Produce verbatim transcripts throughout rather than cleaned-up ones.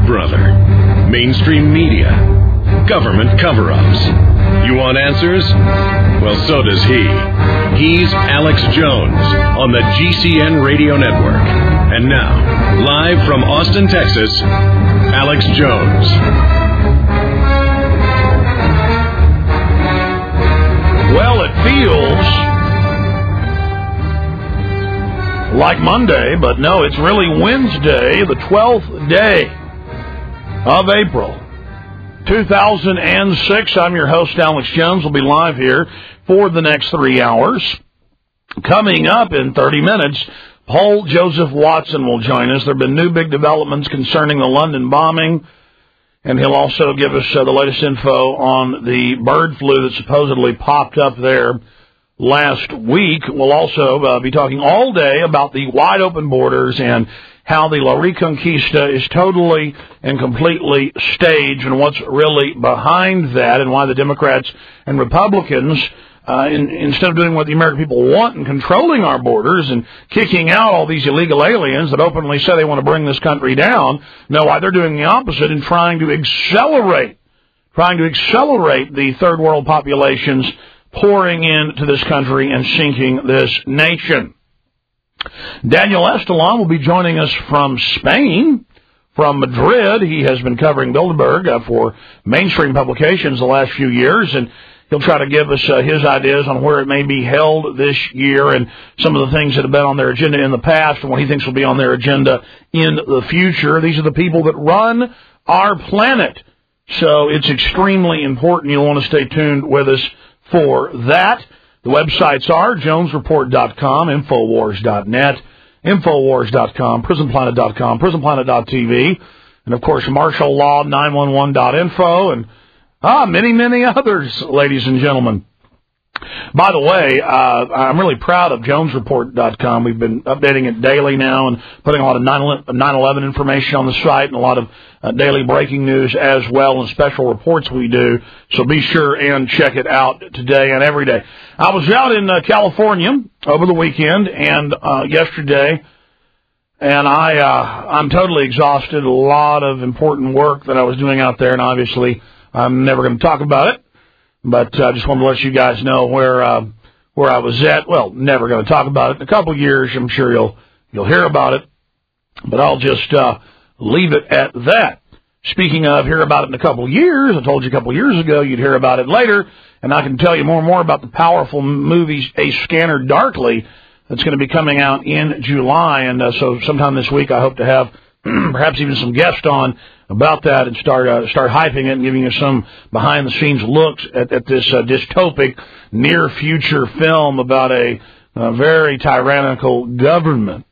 brother? Mainstream media? Government cover-ups? You want answers? Well, so does he. He's Alex Jones on the G C N Radio Network. And now, live from Austin, Texas, Alex Jones. Well, it feels like Monday, but no, it's really Wednesday, the twelfth day of April, two thousand six. I'm your host, Alex Jones. We'll be live here for the next three hours. Coming up in thirty minutes, Paul Joseph Watson will join us. There have been new big developments concerning the London bombing, and he'll also give us uh, the latest info on the bird flu that supposedly popped up there last week. We'll also uh, be talking all day about the wide open borders and how the La Reconquista is totally and completely staged and what's really behind that, and why the Democrats and Republicans, uh, in, instead of doing what the American people want and controlling our borders and kicking out all these illegal aliens that openly say they want to bring this country down, no, why they're doing the opposite and trying to accelerate, trying to accelerate the third world populations pouring into this country and sinking this nation. Daniel Estalon will be joining us from Spain, from Madrid. He has been covering Bilderberg uh, for mainstream publications the last few years, and he'll try to give us uh, his ideas on where it may be held this year and some of the things that have been on their agenda in the past and what he thinks will be on their agenda in the future. These are the people that run our planet, so it's extremely important. You'll want to stay tuned with us for that. The websites are jones report dot com, infowars dot net, infowars dot com, prison planet dot com, prison planet dot t v, and, of course, martial law nine one one dot info, and ah, many, many others, ladies and gentlemen. By the way, uh, I'm really proud of jones report dot com. We've been updating it daily now and putting a lot of nine eleven information on the site and a lot of uh, daily breaking news as well, and special reports we do. So be sure and check it out today and every day. I was out in uh, California over the weekend and uh, yesterday, and I, uh, I'm totally exhausted. A lot of important work that I was doing out there, and obviously I'm never going to talk about it. But I uh, just wanted to let you guys know where uh, where I was at. Well, never going to talk about it. In a couple of years, I'm sure you'll you'll hear about it. But I'll just uh, leave it at that. Speaking of hear about it in a couple of years, I told you a couple of years ago you'd hear about it later, and I can tell you more and more about the powerful movie A Scanner Darkly that's going to be coming out in July. And uh, so sometime this week I hope to have perhaps even some guests on about that and start uh, start hyping it and giving you some behind-the-scenes looks at, at this uh, dystopic near-future film about a, a very tyrannical government.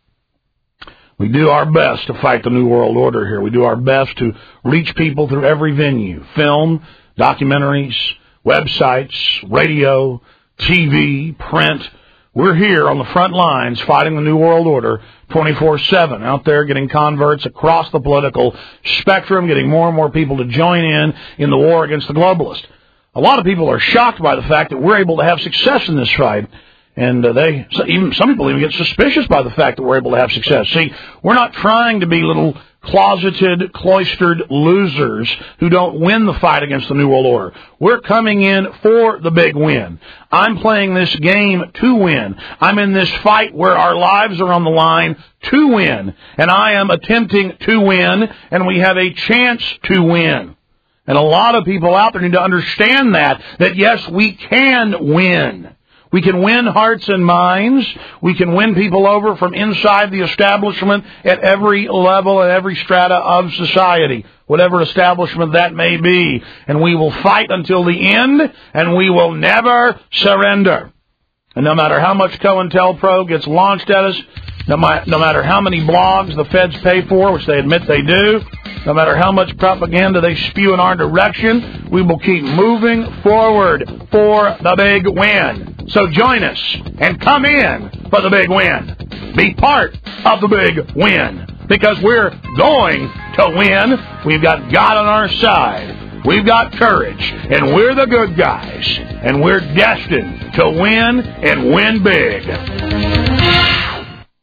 We do our best to fight the New World Order here. We do our best to reach people through every venue: film, documentaries, websites, radio, T V, print. We're here on the front lines fighting the New World Order twenty-four seven, out there getting converts across the political spectrum, getting more and more people to join in in the war against the globalists. A lot of people are shocked by the fact that we're able to have success in this fight, and uh, they even some people even get suspicious by the fact that we're able to have success. See, we're not trying to be little closeted, cloistered losers who don't win the fight against the New World Order. We're coming in for the big win. I'm playing this game to win. I'm in this fight where our lives are on the line to win. And I am attempting to win, and we have a chance to win. And a lot of people out there need to understand that, that yes, we can win. We can win hearts and minds. We can win people over from inside the establishment at every level and every strata of society, whatever establishment that may be. And we will fight until the end, and we will never surrender. And no matter how much COINTELPRO gets launched at us, no, my, no matter how many blogs the feds pay for, which they admit they do, no matter how much propaganda they spew in our direction, we will keep moving forward for the big win. So join us and come in for the big win. Be part of the big win, because we're going to win. We've got God on our side. We've got courage, and we're the good guys, and we're destined to win and win big.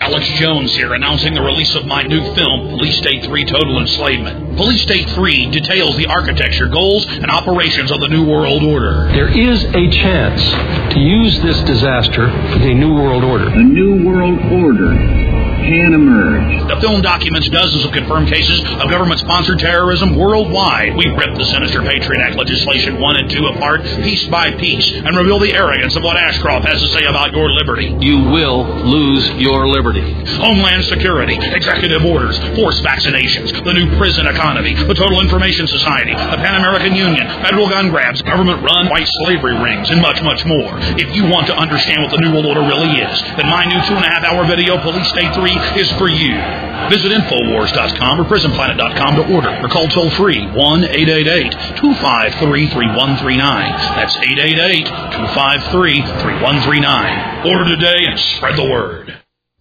Alex Jones here, announcing the release of my new film, Police State three Total Enslavement. Police State three details the architecture, goals, and operations of the New World Order. There is a chance to use this disaster for the New World Order. A New World Order can emerge. The film documents dozens of confirmed cases of government-sponsored terrorism worldwide. We rip the sinister Patriot Act legislation one and two apart, piece by piece, and reveal the arrogance of what Ashcroft has to say about your liberty. You will lose your liberty. Homeland Security, executive orders, forced vaccinations, the new prison economy, the Total Information Society, the Pan-American Union, federal gun grabs, government-run white slavery rings, and much, much more. If you want to understand what the New World Order really is, then my new two-and-a-half-hour video, Police State three, is for you. Visit Infowars dot com or Prison Planet dot com to order, or call toll-free one eight eight eight, two five three, three one three nine. That's eight eight eight, two five three, three one three nine. Order today and spread the word.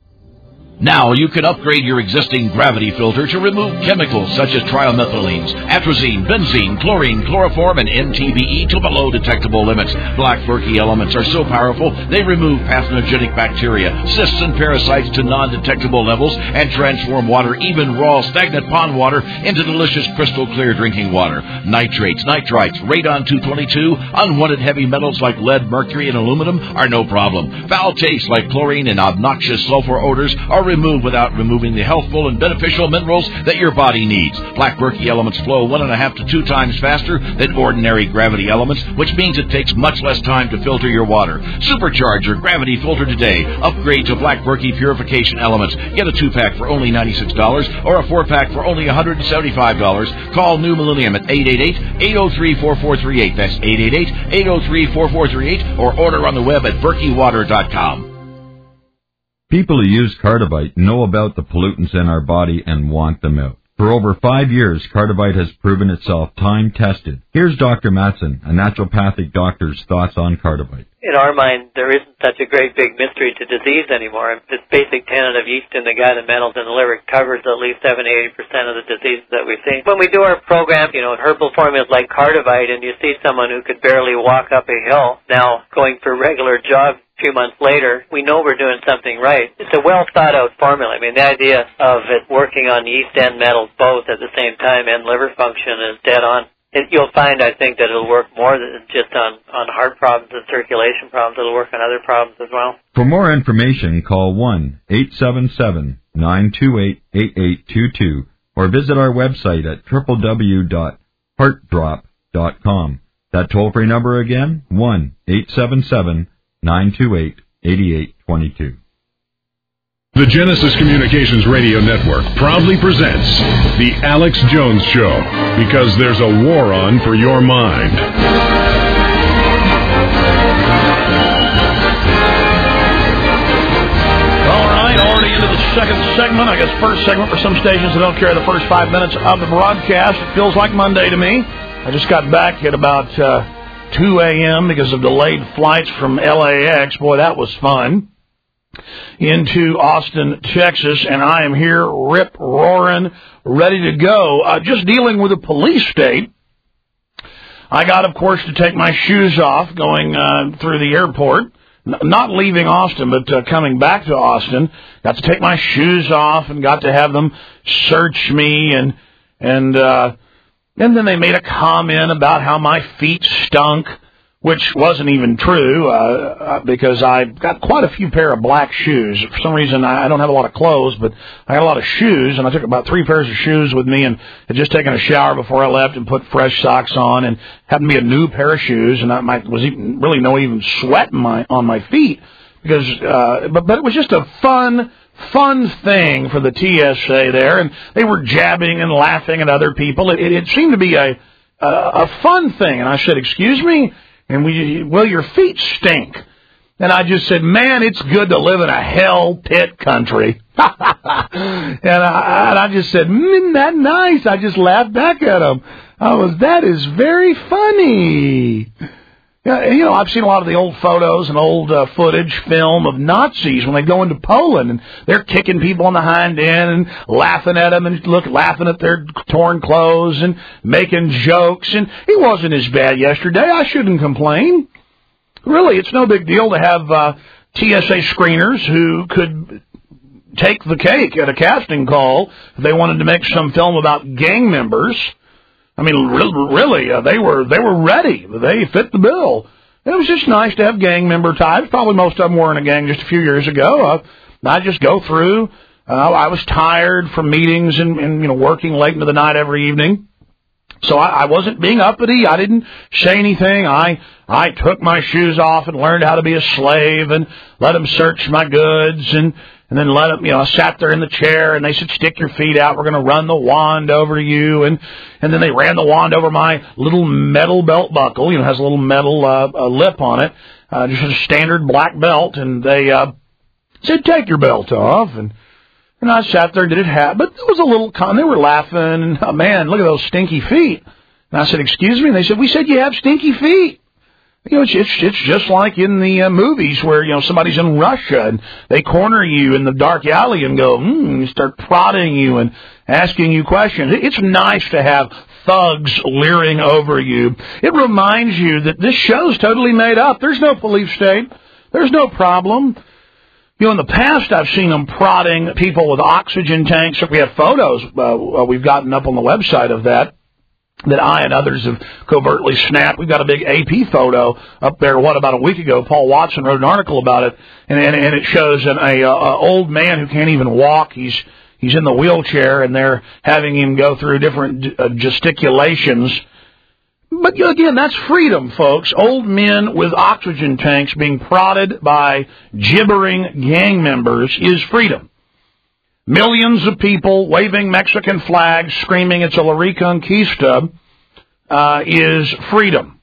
Now you can upgrade your existing gravity filter to remove chemicals such as trimethylenes, atrazine, benzene, chlorine, chloroform, and N T B E to below detectable limits. Black Berkey elements are so powerful they remove pathogenic bacteria, cysts, and parasites to non-detectable levels and transform water, even raw, stagnant pond water, into delicious crystal clear drinking water. Nitrates, nitrites, radon two twenty-two, unwanted heavy metals like lead, mercury, and aluminum are no problem. Foul tastes like chlorine and obnoxious sulfur odors are removed without removing the healthful and beneficial minerals that your body needs. Black Berkey elements flow one and a half to two times faster than ordinary gravity elements, which means it takes much less time to filter your water. Supercharge your gravity filter today. Upgrade to Black Berkey purification elements. Get a two-pack for only ninety-six dollars or a four-pack for only one hundred seventy-five dollars. Call New Millennium at eight eight eight, eight oh three, four four three eight. That's eight eight eight, eight oh three, four four three eight, or order on the web at berkey water dot com. People who use Cardivite know about the pollutants in our body and want them out. For over five years, Cardivite has proven itself time-tested. Here's Doctor Matson, a naturopathic doctor's thoughts on Cardivite. In our mind, there isn't such a great big mystery to disease anymore. This basic tenet of yeast in the gut and metals in the liver covers at least seventy to eighty percent of the diseases that we see. When we do our program, you know, herbal formulas like Cardivite, and you see someone who could barely walk up a hill now going for regular jogs a few months later, we know we're doing something right. It's a well-thought-out formula. I mean, the idea of it working on yeast and metals both at the same time and liver function is dead on. It, you'll find, I think, that it'll work more than just on, on heart problems and circulation problems. It'll work on other problems as well. For more information, call one eight seven seven, nine two eight, eight eight two two or visit our website at w w w dot heart drop dot com. That toll-free number again, one eight seven seven, nine two eight, eight eight two two. The Genesis Communications Radio Network proudly presents The Alex Jones Show, because there's a war on for your mind. All right, already into the second segment. I guess first segment for some stations that don't carry the first five minutes of the broadcast. It feels like Monday to me. I just got back at about uh, two a.m. because of delayed flights from L A X. Boy, that was fun. Into Austin, Texas, and I am here, rip-roaring, ready to go. Uh, just dealing with a police state. I got, of course, to take my shoes off going uh, through the airport. N- not leaving Austin, but uh, coming back to Austin. Got to take my shoes off and got to have them search me, and and uh, and then they made a comment about how my feet stunk, which wasn't even true, uh, because I got quite a few pair of black shoes. For some reason, I don't have a lot of clothes, but I got a lot of shoes, and I took about three pairs of shoes with me and had just taken a shower before I left and put fresh socks on, and happened to be a new pair of shoes, and I might, was even, really no even sweat in my, on my feet, because, uh, but, but it was just a fun, fun thing for the T S A there, and they were jabbing and laughing at other people. It, it, it seemed to be a, a, a fun thing, and I said, excuse me? And we, well, your feet stink. And I just said, man, it's good to live in a hell pit country. and, I, and I just said, isn't that nice? I just laughed back at him. I was, that is very funny. Yeah, you know, I've seen a lot of the old photos and old uh, footage, film of Nazis when they go into Poland, and they're kicking people on the hind end and laughing at them and look, laughing at their torn clothes and making jokes. And it wasn't as bad yesterday. I shouldn't complain. Really, it's no big deal to have uh, T S A screeners who could take the cake at a casting call. They wanted to make some film about gang members. I mean, really, uh, they were they were ready. They fit the bill. It was just nice to have gang member types. Probably most of them were in a gang just a few years ago. Uh, I just go through. Uh, I was tired from meetings and, and you know working late into the night every evening. So I, I wasn't being uppity. I didn't say anything. I I took my shoes off and learned how to be a slave and let them search my goods and and then let them, you know, I sat there in the chair and they said, stick your feet out. We're going to run the wand over you. And and then they ran the wand over my little metal belt buckle. You know, it has a little metal uh, a lip on it, uh, just a standard black belt. And they uh, said, take your belt off. And And I sat there and did it happen. But there was a little con. They were laughing. And, oh, man, look at those stinky feet. And I said, excuse me? And they said, we said you have stinky feet. You know, it's, it's, it's just like in the uh, movies where, you know, somebody's in Russia and they corner you in the dark alley and go, hmm, and start prodding you and asking you questions. It's nice to have thugs leering over you. It reminds you that this show's totally made up. There's no police state. There's no problem. You know, in the past, I've seen them prodding people with oxygen tanks. We have photos uh, we've gotten up on the website of that, that I and others have covertly snapped. We've got a big A P photo up there, what, about a week ago. Paul Watson wrote an article about it, and, and, and it shows an a, a old man who can't even walk. He's he's in the wheelchair, and they're having him go through different uh, gesticulations. But again, that's freedom, folks. Old men with oxygen tanks being prodded by gibbering gang members is freedom. Millions of people waving Mexican flags, screaming it's a La Reconquista, uh, is freedom.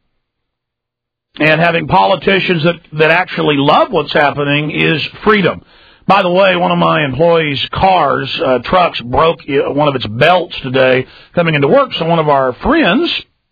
And having politicians that, that actually love what's happening is freedom. By the way, one of my employees' cars, uh, trucks, broke one of its belts today coming into work, so one of our friends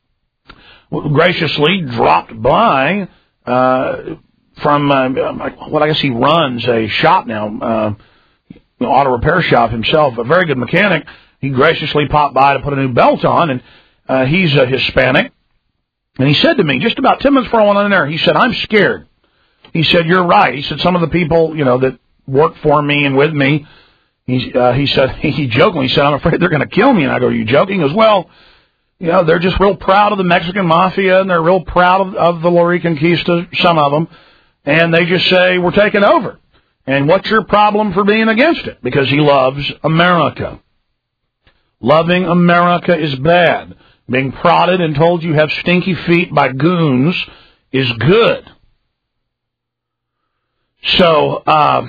graciously dropped by uh, from uh, what I guess he runs a shop now, uh, an auto repair shop himself, a very good mechanic. He graciously popped by to put a new belt on, and uh, he's a Hispanic. And he said to me, just about ten minutes before I went on there, he said, I'm scared. He said, you're right. He said, some of the people, you know, that work for me and with me, he, uh, he said, he jokingly said, I'm afraid they're going to kill me. And I go, are you joking? He goes, well, you know, they're just real proud of the Mexican mafia, and they're real proud of, of the La Reconquista, some of them, and they just say, we're taking over. And what's your problem for being against it? Because he loves America. Loving America is bad. Being prodded and told you have stinky feet by goons is good. So, uh,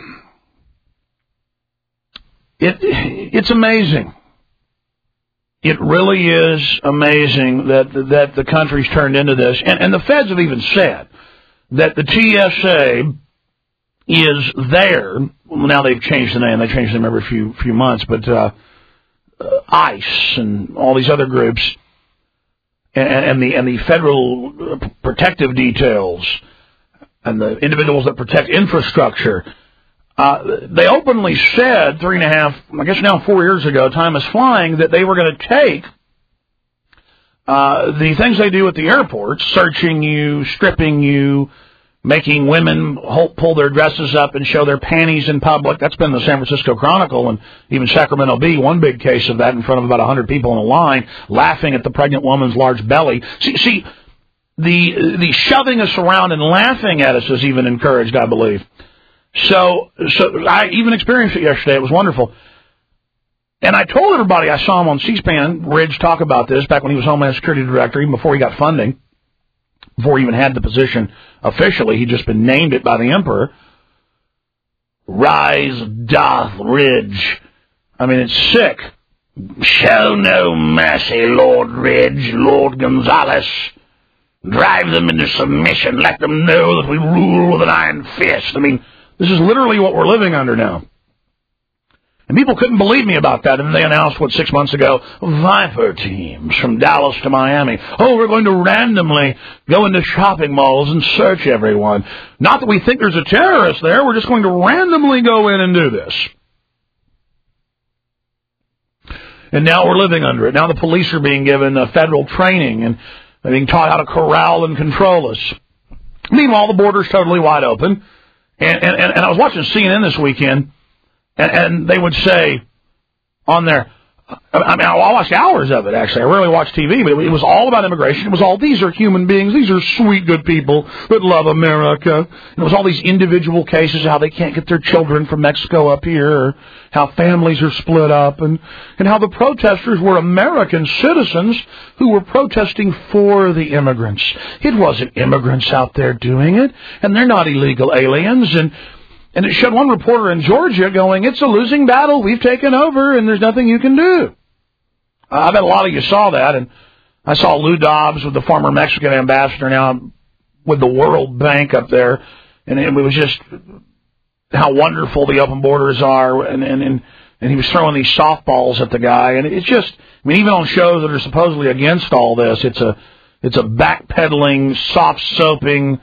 it it's amazing. It really is amazing that that the country's turned into this. And, and the feds have even said that the T S A is there. Well, now they've changed the name. They change the name every few few months. But uh, uh, ICE and all these other groups and, and the and the federal protective details and the individuals that protect infrastructure, Uh, they openly said three and a half, I guess now four years ago, time is flying, that they were going to take uh, the things they do at the airports, searching you, stripping you, making women hold, pull their dresses up and show their panties in public. That's been the San Francisco Chronicle and even Sacramento Bee, one big case of that in front of about one hundred people in a line, laughing at the pregnant woman's large belly. See, see the, the shoving us around and laughing at us is even encouraged, I believe. So, so I even experienced it yesterday. It was wonderful. And I told everybody, I saw him on C-SPAN, Ridge, talk about this back when he was Homeland Security Director, even before he got funding, before he even had the position officially. He'd just been named it by the Emperor. Rise doth Ridge. I mean, it's sick. Show no mercy, Lord Ridge, Lord Gonzales. Drive them into submission. Let them know that we rule with an iron fist. I mean, this is literally what we're living under now. And people couldn't believe me about that. And they announced, what, six months ago, Viper teams from Dallas to Miami. Oh, we're going to randomly go into shopping malls and search everyone. Not that we think there's a terrorist there. We're just going to randomly go in and do this. And now we're living under it. Now the police are being given uh, federal training and they're being taught how to corral and control us. Meanwhile, the border's totally wide open. And, and, and I was watching C N N this weekend, And, and they would say on there, I mean, I watched hours of it, actually. I rarely watch T V, but it was all about immigration. It was all, these are human beings. These are sweet, good people that love America. And it was all these individual cases, how they can't get their children from Mexico up here, or how families are split up, and, and how the protesters were American citizens who were protesting for the immigrants. It wasn't immigrants out there doing it, and they're not illegal aliens, and And it showed one reporter in Georgia going, it's a losing battle, we've taken over, and there's nothing you can do. Uh, I bet a lot of you saw that, and I saw Lou Dobbs with the former Mexican ambassador now with the World Bank up there, and it was just how wonderful the open borders are, and, and, and, and he was throwing these softballs at the guy, and it's just, I mean, even on shows that are supposedly against all this, it's a, it's a backpedaling, soft-soaping,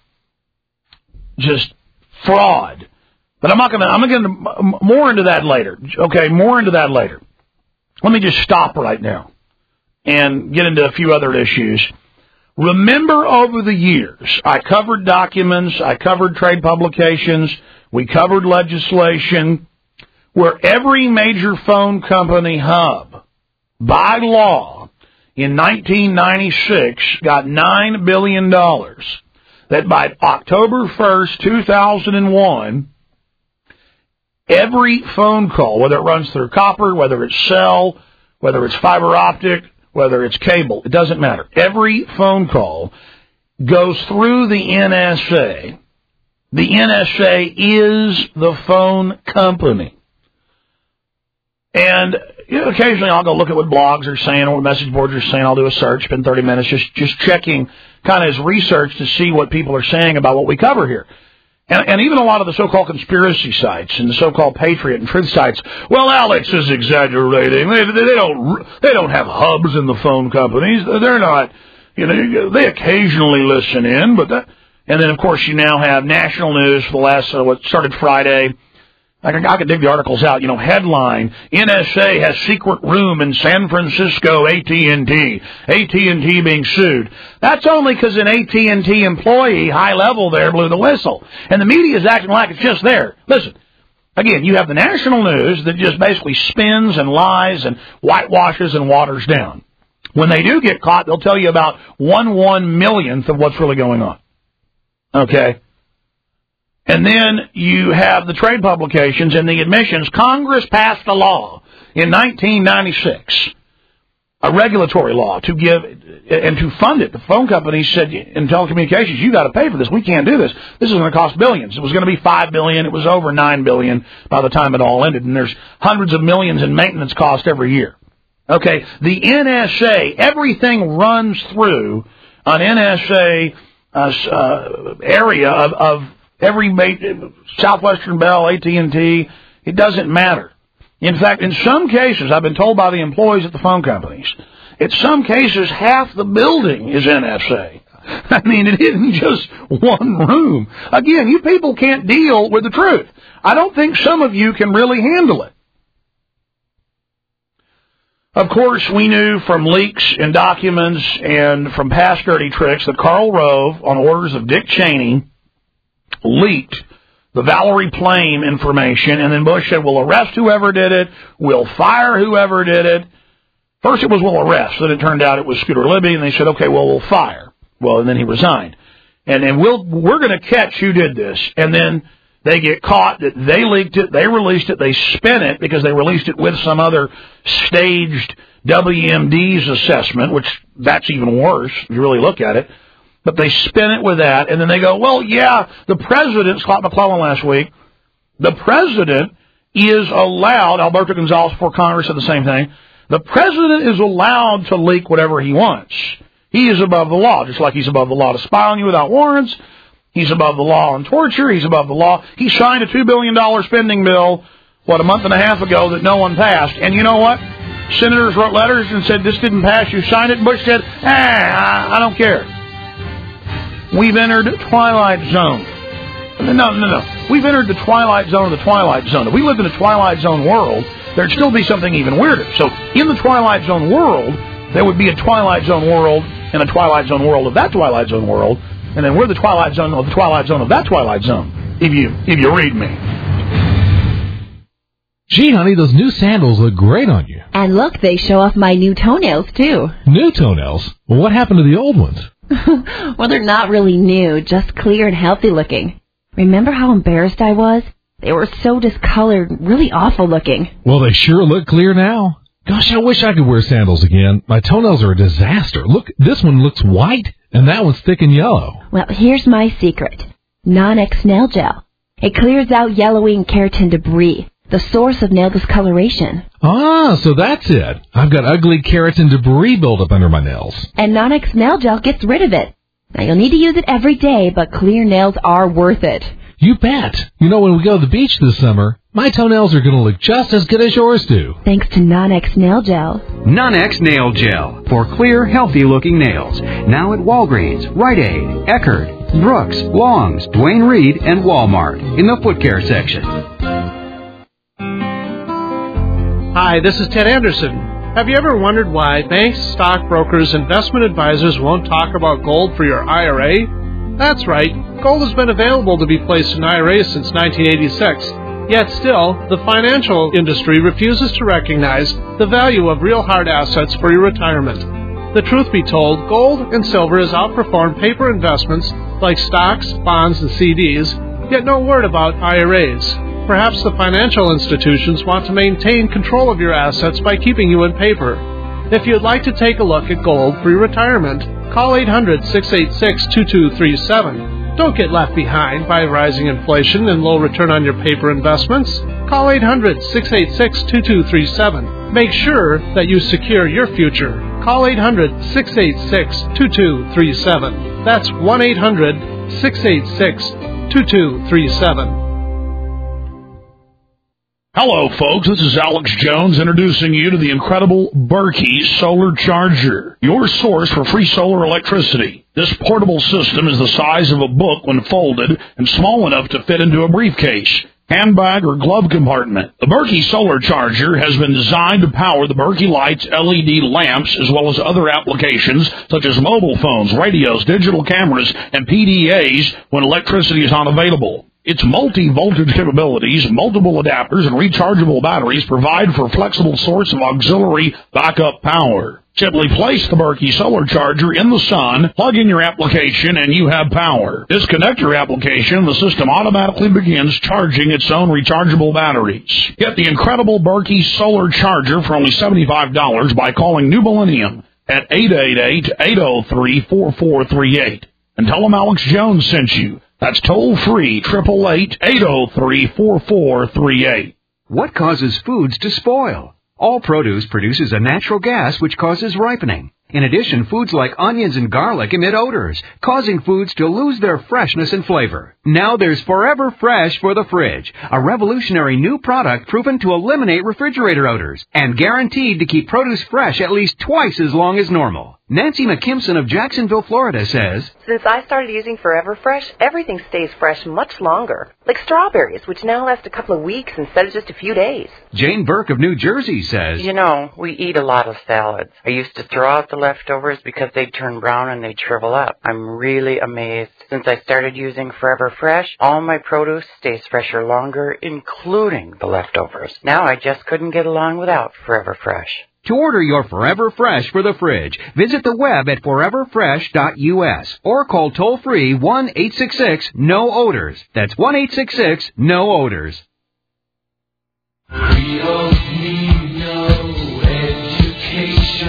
just fraud. But I'm not going to, I'm going to, more into that later. Okay, more into that later. Let me just stop right now and get into a few other issues. Remember, over the years, I covered documents, I covered trade publications, we covered legislation where every major phone company hub, by law, in nineteen ninety-six, got nine billion dollars. That by October first, two thousand one, every phone call, whether it runs through copper, whether it's cell, whether it's fiber optic, whether it's cable, it doesn't matter. Every phone call goes through the N S A. The N S A is the phone company. And you know, occasionally I'll go look at what blogs are saying or what message boards are saying. I'll do a search, spend thirty minutes just, just checking kind of as research to see what people are saying about what we cover here. And, and even a lot of the so-called conspiracy sites and the so-called Patriot and Truth sites, well, Alex is exaggerating. They, they, they don't they don't have hubs in the phone companies. They're not, you know, they occasionally listen in. But that, and then, of course, you now have national news for the last, uh, what started Friday. I can, I can dig the articles out. You know, headline, N S A has secret room in San Francisco, A T and T. A T and T being sued. That's only because an A T and T employee, high level there, blew the whistle. And the media is acting like it's just there. Listen, again, you have the national news that just basically spins and lies and whitewashes and waters down. When they do get caught, they'll tell you about one one millionth of what's really going on. Okay? And then you have the trade publications and the admissions. Congress passed a law in nineteen ninety-six, a regulatory law to give and to fund it. The phone companies said in telecommunications, you got to pay for this. We can't do this. This is going to cost billions. It was going to be five billion dollars. It was over nine billion dollars by the time it all ended. And there's hundreds of millions in maintenance cost every year. Okay, the N S A, everything runs through an N S A uh, uh, area of, of every Southwestern Bell, A T and T, it doesn't matter. In fact, in some cases, I've been told by the employees at the phone companies, in some cases, half the building is N S A. I mean, it isn't just one room. Again, you people can't deal with the truth. I don't think some of you can really handle it. Of course, we knew from leaks and documents and from past dirty tricks that Karl Rove, on orders of Dick Cheney, leaked the Valerie Plame information, and then Bush said, we'll arrest whoever did it, we'll fire whoever did it. First it was, we'll arrest, then it turned out it was Scooter Libby, and they said, okay, well, we'll fire. Well, and then he resigned. And then we'll, we're going to catch who did this. And then they get caught that they leaked it, they released it, they spin it, because they released it with some other staged W M D's assessment, which that's even worse, if you really look at it. But they spin it with that, and then they go, well, yeah, the president, Scott McClellan last week, the president is allowed, Alberto Gonzales before Congress said the same thing, the president is allowed to leak whatever he wants. He is above the law, just like he's above the law to spy on you without warrants. He's above the law on torture. He's above the law. He signed a two billion dollars spending bill, what, a month and a half ago that no one passed. And you know what? Senators wrote letters and said, this didn't pass, you signed it. And Bush said, ah, I don't care. We've entered Twilight Zone. No, no, no. We've entered the Twilight Zone of the Twilight Zone. If we lived in a Twilight Zone world, there'd still be something even weirder. So in the Twilight Zone world, there would be a Twilight Zone world and a Twilight Zone world of that Twilight Zone world, and then we're the Twilight Zone of the Twilight Zone of that Twilight Zone, if you if you read me. Gee, honey, those new sandals look great on you. And look, they show off my new toenails, too. New toenails? Well, what happened to the old ones? Well, they're not really new, just clear and healthy looking. Remember how embarrassed I was? They were so discolored, really awful looking. Well, they sure look clear now. Gosh, I wish I could wear sandals again. My toenails are a disaster. Look, this one looks white, and that one's thick and yellow. Well, here's my secret. Non-X Nail Gel. It clears out yellowing and keratin debris, the source of nail discoloration. Ah, so that's it. I've got ugly keratin debris buildup under my nails. And Non-X Nail Gel gets rid of it. Now, you'll need to use it every day, but clear nails are worth it. You bet. You know, when we go to the beach this summer, my toenails are going to look just as good as yours do. Thanks to Non-X Nail Gel. Non-X Nail Gel for clear, healthy-looking nails. Now at Walgreens, Rite Aid, Eckerd, Brooks, Long's, Duane Reade, and Walmart in the foot care section. Hi, this is Ted Anderson. Have you ever wondered why banks, stockbrokers, investment advisors won't talk about gold for your I R A? That's right. Gold has been available to be placed in I R As since nineteen eighty-six. Yet still, the financial industry refuses to recognize the value of real hard assets for your retirement. The truth be told, gold and silver has outperformed paper investments like stocks, bonds, and C Ds, yet no word about I R As. Perhaps the financial institutions want to maintain control of your assets by keeping you in paper. If you'd like to take a look at gold for your retirement, call eight hundred, six eight six, two two three seven. Don't get left behind by rising inflation and low return on your paper investments. Call eight hundred, six eight six, two two three seven. Make sure that you secure your future. Call eight hundred, six eight six, two two three seven. That's one eight hundred, six eight six, two two three seven. Hello, folks. This is Alex Jones introducing you to the incredible Berkey Solar Charger, your source for free solar electricity. This portable system is the size of a book when folded and small enough to fit into a briefcase, handbag, or glove compartment. The Berkey Solar Charger has been designed to power the Berkey Lights L E D lamps as well as other applications such as mobile phones, radios, digital cameras, and P D As when electricity is not available. Its multi-voltage capabilities, multiple adapters, and rechargeable batteries provide for a flexible source of auxiliary backup power. Simply place the Berkey Solar Charger in the sun, plug in your application, and you have power. Disconnect your application, the system automatically begins charging its own rechargeable batteries. Get the incredible Berkey Solar Charger for only seventy-five dollars by calling New Millennium at eight eight eight, eight oh three, four four three eight. And tell them Alex Jones sent you. That's toll-free, eight eight eight, eight oh three, four four three eight. What causes foods to spoil? All produce produces a natural gas which causes ripening. In addition, foods like onions and garlic emit odors, causing foods to lose their freshness and flavor. Now there's Forever Fresh for the fridge, a revolutionary new product proven to eliminate refrigerator odors and guaranteed to keep produce fresh at least twice as long as normal. Nancy McKimson of Jacksonville, Florida says, Since I started using Forever Fresh, everything stays fresh much longer. Like strawberries, which now last a couple of weeks instead of just a few days. Jane Burke of New Jersey says, You know, we eat a lot of salads. I used to throw out the leftovers because they'd turn brown and they'd shrivel up. I'm really amazed. Since I started using Forever Fresh, all my produce stays fresher longer, including the leftovers. Now I just couldn't get along without Forever Fresh. To order your Forever Fresh for the fridge, visit the web at forever fresh dot U S or call toll-free one eight six six, N O odors. That's one eight six six, N O odors. We don't need no education.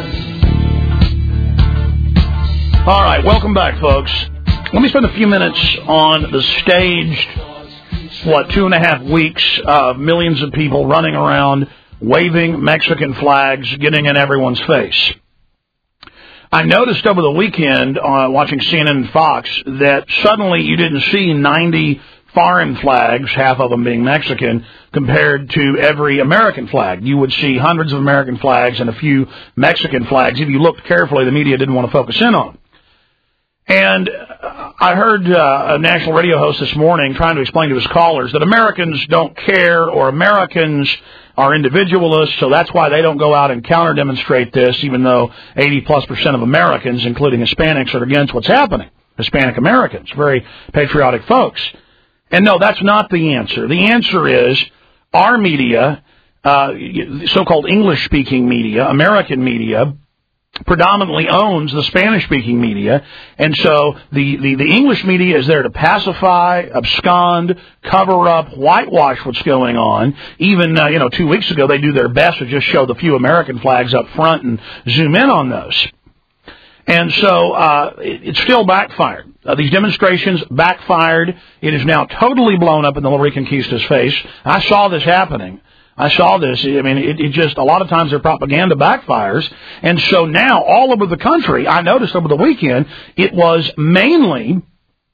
All right, welcome back, folks. Let me spend a few minutes on the staged, what, two and a half weeks of millions of people running around waving Mexican flags, getting in everyone's face. I noticed over the weekend, uh, watching C N N and Fox, that suddenly you didn't see ninety foreign flags, half of them being Mexican, compared to every American flag. You would see hundreds of American flags and a few Mexican flags. If you looked carefully, the media didn't want to focus in on them. And I heard uh, a national radio host this morning trying to explain to his callers that Americans don't care, or Americans are individualists, so that's why they don't go out and counter-demonstrate this, even though eighty plus percent of Americans, including Hispanics, are against what's happening. Hispanic Americans, very patriotic folks. And no, that's not the answer. The answer is our media, uh, so-called English-speaking media, American media, predominantly owns the Spanish-speaking media, and so the, the, the English media is there to pacify, abscond, cover up, whitewash what's going on. Even, uh, you know, two weeks ago, they do their best to just show the few American flags up front and zoom in on those. And so uh, it, it still backfired. Uh, these demonstrations backfired. It is now totally blown up in the La Reconquista's face. I saw this happening. I saw this. I mean, it, it just, a lot of times their propaganda backfires. And so now, all over the country, I noticed over the weekend, it was mainly,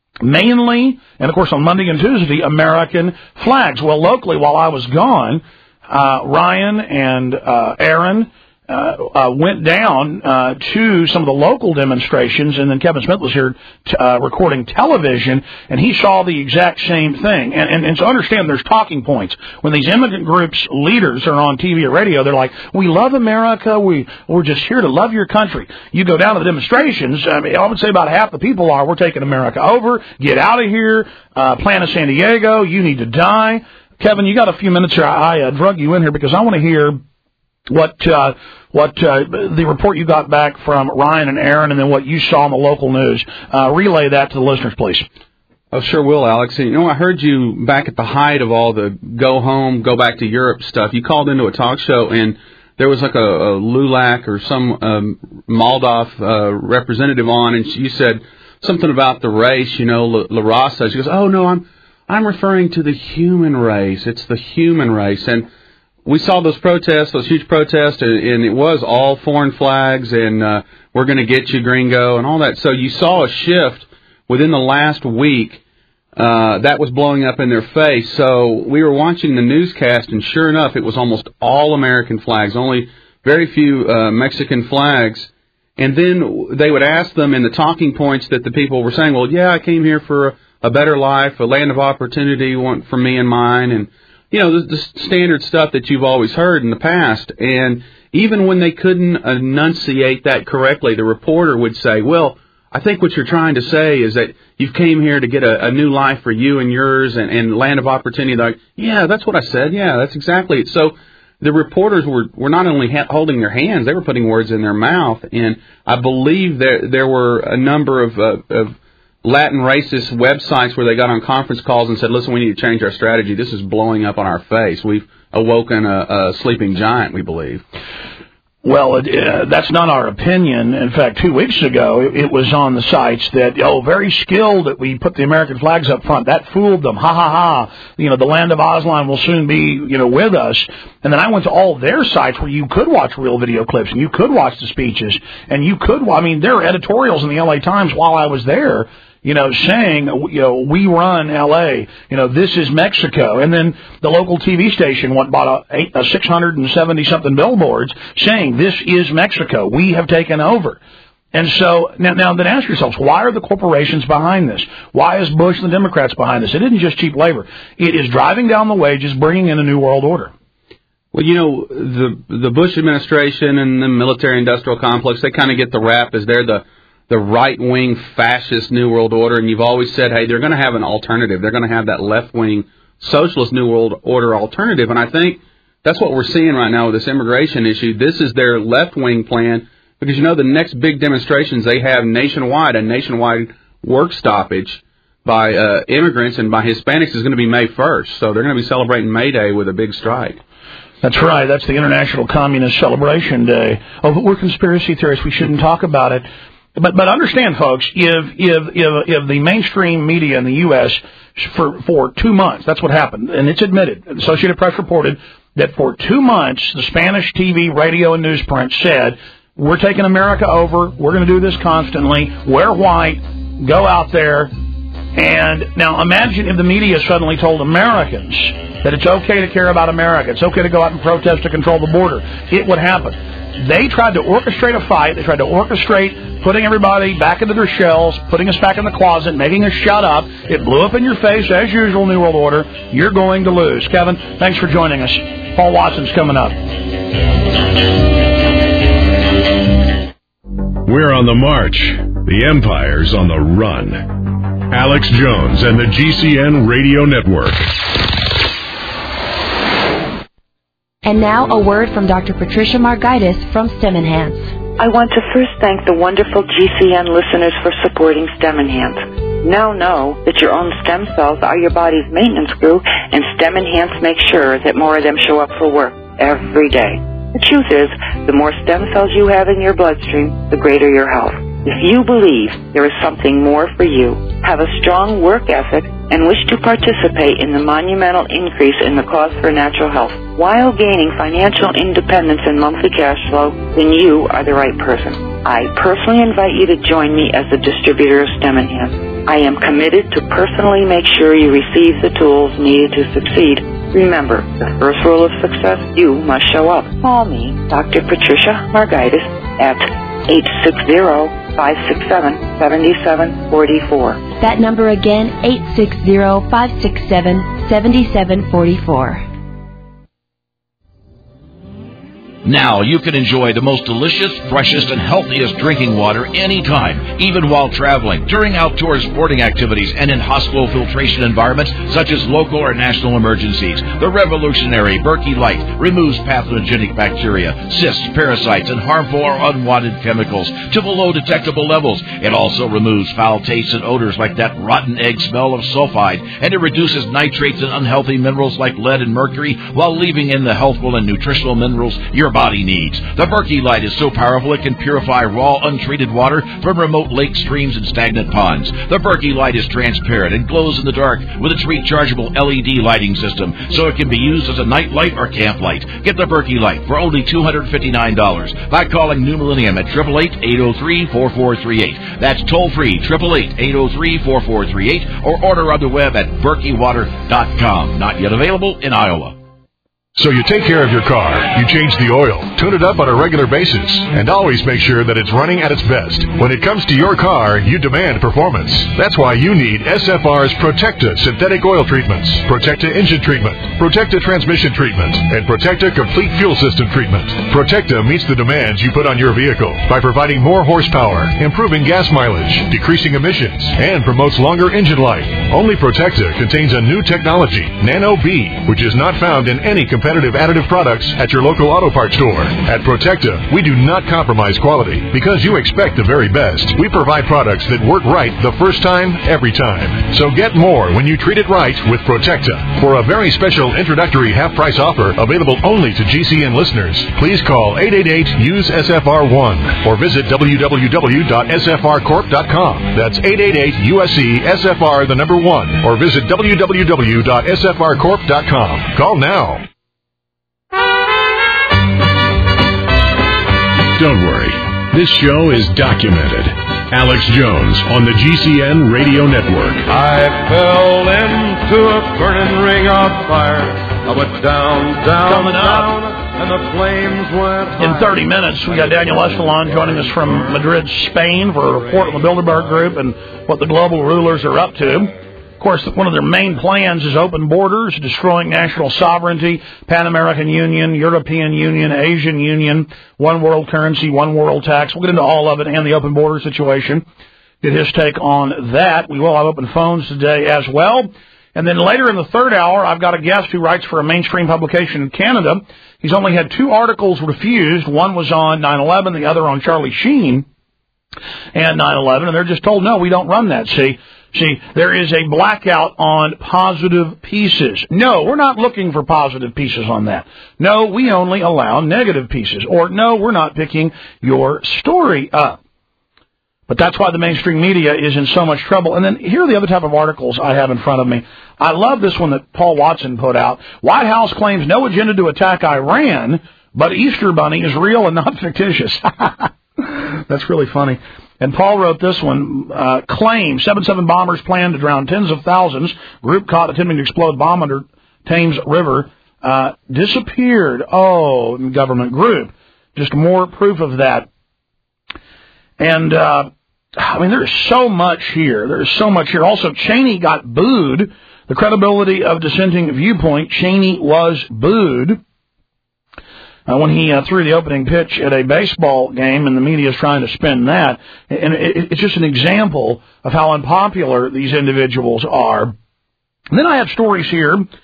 mainly, and of course on Monday and Tuesday, American flags. Well, locally, while I was gone, uh, Ryan and uh, Aaron Uh, uh, went down uh, to some of the local demonstrations, and then Kevin Smith was here t- uh, recording television, and he saw the exact same thing. And, and, and so understand, there's talking points. When these immigrant groups' leaders are on T V or radio, they're like, we love America, we, we're just here to love your country. You go down to the demonstrations, I mean, I would say about half the people are, we're taking America over, get out of here, uh, Planet San Diego, you need to die. Kevin, you got a few minutes here. I uh, drug you in here because I want to hear what uh, what uh, the report you got back from Ryan and Aaron, and then what you saw in the local news. Uh, relay that to the listeners, please. Oh, sure will, Alex. You know, I heard you back at the height of all the go home, go back to Europe stuff. You called into a talk show, and there was like a, a Lulac or some um, Moldov uh, representative on, and you said something about the race, you know, La, La Raza. She goes, oh, no, I'm I'm referring to the human race. It's the human race. And we saw those protests, those huge protests, and, and it was all foreign flags, and uh, we're going to get you, gringo, and all that. So you saw a shift within the last week uh, that was blowing up in their face. So we were watching the newscast, and sure enough, it was almost all American flags, only very few uh, Mexican flags. And then they would ask them in the talking points that the people were saying, well, yeah, I came here for a, a better life, a land of opportunity, one for me and mine, and you know, the, the standard stuff that you've always heard in the past. And even when they couldn't enunciate that correctly, the reporter would say, well, I think what you're trying to say is that you came here to get a, a new life for you and yours and, and land of opportunity. They're like, yeah, that's what I said. Yeah, that's exactly it. So the reporters were, were not only ha- holding their hands, they were putting words in their mouth. And I believe there, there were a number of, uh, of Latin racist websites where they got on conference calls and said, listen, we need to change our strategy. This is blowing up on our face. We've awoken a, a sleeping giant, we believe. Well, it, uh, that's not our opinion. In fact, two weeks ago, it, it was on the sites that, oh, very skilled that we put the American flags up front. That fooled them. Ha, ha, ha. You know, the land of Aslan will soon be, you know, with us. And then I went to all their sites where you could watch real video clips and you could watch the speeches and you could, I mean, there are editorials in the L A Times while I was there, you know, saying, you know, we run L A, you know, this is Mexico. And then the local T V station went bought a, eight, a six hundred seventy something billboards saying this is Mexico. We have taken over. And so now, now then ask yourselves, why are the corporations behind this? Why is Bush and the Democrats behind this? It isn't just cheap labor. It is driving down the wages, bringing in a new world order. Well, you know, the the Bush administration and the military-industrial complex, they kind of get the rap as they're the the right-wing fascist New World Order, and you've always said, hey, they're going to have an alternative. They're going to have that left-wing socialist New World Order alternative, and I think that's what we're seeing right now with this immigration issue. This is their left-wing plan, because, you know, the next big demonstrations they have nationwide, a nationwide work stoppage by uh, immigrants and by Hispanics is going to be May first, so they're going to be celebrating May Day with a big strike. That's right. That's the International Communist Celebration Day. Oh, but we're conspiracy theorists. We shouldn't talk about it. But but understand, folks, if if if if the mainstream media in the U S for for two months, that's what happened, and it's admitted. The Associated Press reported that for two months, the Spanish T V, radio, and newsprint said, "We're taking America over. We're going to do this constantly. Wear white. Go out there." And now imagine if the media suddenly told Americans that it's okay to care about America. It's okay to go out and protest to control the border. It would happen. They tried to orchestrate a fight. They tried to orchestrate putting everybody back into their shells, putting us back in the closet, making us shut up. It blew up in your face, as usual, New World Order. You're going to lose. Kevin, thanks for joining us. Paul Watson's coming up. We're on the march. The Empire's on the run. Alex Jones and the G C N Radio Network. And now a word from Doctor Patricia Margaitis from STEM Enhance. I want to first thank the wonderful G C N listeners for supporting STEM Enhance. Now know that your own stem cells are your body's maintenance crew, and STEM Enhance makes sure that more of them show up for work every day. The truth is, the more stem cells you have in your bloodstream, the greater your health. If you believe there is something more for you, have a strong work ethic, and wish to participate in the monumental increase in the cost for natural health while gaining financial independence and monthly cash flow, then you are the right person. I personally invite you to join me as the distributor of STEM Enhance. I am committed to personally make sure you receive the tools needed to succeed. Remember, the first rule of success, you must show up. Call me, Doctor Patricia Margaitis, at eight six zero, five six seven, seven seven four four. That number again, eight six zero, five six seven, seven seven four four. Now you can enjoy the most delicious, freshest, and healthiest drinking water anytime, even while traveling, during outdoor sporting activities, and in hospital filtration environments such as local or national emergencies. The revolutionary Berkey Light removes pathogenic bacteria, cysts, parasites, and harmful or unwanted chemicals to below detectable levels. It also removes foul tastes and odors like that rotten egg smell of sulfide, and it reduces nitrates and unhealthy minerals like lead and mercury while leaving in the healthful and nutritional minerals your body needs. The Berkey Light is so powerful it can purify raw, untreated water from remote lakes, streams, and stagnant ponds. The Berkey Light is transparent and glows in the dark with its rechargeable L E D lighting system, so it can be used as a night light or camp light. Get the Berkey Light for only two hundred fifty-nine dollars by calling New Millennium at eight eight eight, eight oh three, four four three eight. That's toll-free, eight eight eight, eight oh three, four four three eight, or order on the web at berkey water dot com. Not yet available in Iowa. So you take care of your car, you change the oil, tune it up on a regular basis, and always make sure that it's running at its best. When it comes to your car, you demand performance. That's why you need S F R's Protecta synthetic oil treatments, Protecta engine treatment, Protecta transmission treatment, and Protecta complete fuel system treatment. Protecta meets the demands you put on your vehicle by providing more horsepower, improving gas mileage, decreasing emissions, and promotes longer engine life. Only Protecta contains a new technology, Nano B, which is not found in any competitive additive products at your local auto parts store. At Protecta, we do not compromise quality because you expect the very best. We provide products that work right the first time, every time. So get more when you treat it right with Protecta. For a very special introductory half-price offer available only to G C N listeners, please call eight eight eight, U S E, S F R one or visit w w w dot s f r corp dot com. That's eight eight eight, U S E, S F R, the number one, or visit w w w dot s f r corp dot com. Call now. Don't worry, this show is documented. Alex Jones on the G C N Radio Network. I fell into a burning ring of fire. I went down, down, Coming up. down, and the flames went high. In thirty minutes, we got Daniel Escalon joining us from Madrid, Spain, for a report on the Bilderberg Group and what the global rulers are up to. Of course, one of their main plans is open borders, destroying national sovereignty, Pan American Union, European Union, Asian Union, one world currency, one world tax. We'll get into all of it and the open border situation. Get his take on that. We will have open phones today as well. And then later in the third hour, I've got a guest who writes for a mainstream publication in Canada. He's only had two articles refused. One was on nine eleven, the other on Charlie Sheen and nine eleven. And they're just told, no, we don't run that. See, see, there is a blackout on positive pieces. No, we're not looking for positive pieces on that. No, we only allow negative pieces. Or no, we're not picking your story up. But that's why the mainstream media is in so much trouble. And then here are the other type of articles I have in front of me. I love this one that Paul Watson put out. White House claims no agenda to attack Iran, but Easter Bunny is real and not fictitious. That's really funny. And Paul wrote this one, uh, claim seven seven bombers plan to drown tens of thousands. Group caught attempting to explode bomb under Thames River. Uh, disappeared. Oh, government group. Just more proof of that. And, uh, I mean, there's so much here. There's so much here. Also, Cheney got booed. The credibility of dissenting viewpoint, Cheney was booed. Uh, when he uh, threw the opening pitch at a baseball game, and the media is trying to spin that. And it, it's just an example of how unpopular these individuals are. And then I have stories here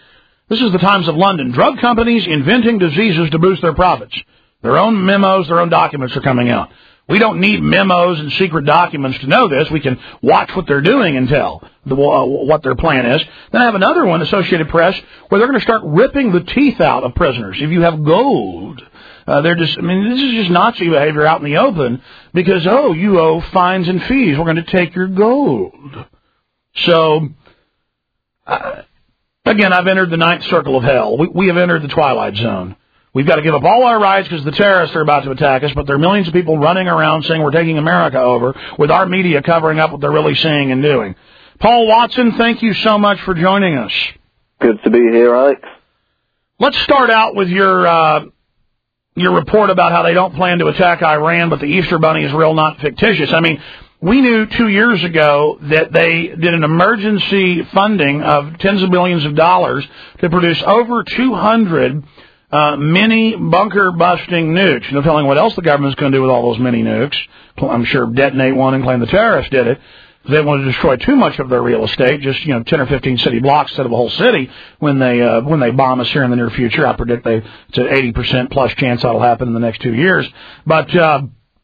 This is the Times of London. Drug companies inventing diseases to boost their profits. Their own memos, their own documents are coming out. We don't need memos and secret documents to know this. We can watch what they're doing and tell the, uh, what their plan is. Then I have another one, Associated Press, where they're going to start ripping the teeth out of prisoners. If you have gold, uh, they're just, I mean, this is just Nazi behavior out in the open because, oh, you owe fines and fees. We're going to take your gold. So, uh, again, I've entered the ninth circle of hell. We, we have entered the twilight zone. We've got to give up all our rights because the terrorists are about to attack us, but there are millions of people running around saying we're taking America over with our media covering up what they're really saying and doing. Paul Watson, thank you so much for joining us. Good to be here, Alex. Let's start out with your uh, your report about how they don't plan to attack Iran, but the Easter Bunny is real, not fictitious. I mean, we knew two years ago that they did an emergency funding of tens of billions of dollars to produce over two hundred Uh, mini bunker-busting nukes. No telling what else the government's going to do with all those mini nukes. I'm sure detonate one and claim the terrorists did it. They want to destroy too much of their real estate, just, you know, ten or fifteen city blocks instead of a whole city when they uh, when they bomb us here in the near future. I predict they it's an eighty percent plus chance that'll happen in the next two years. But uh,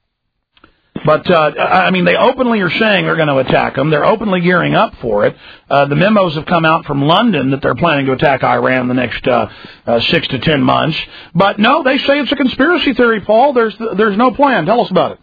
But, uh, I mean, they openly are saying they're going to attack them. They're openly gearing up for it. Uh, the memos have come out from London that they're planning to attack Iran in the next uh, uh, six to ten months. But, no, they say it's a conspiracy theory, Paul. There's there's no plan. Tell us about it.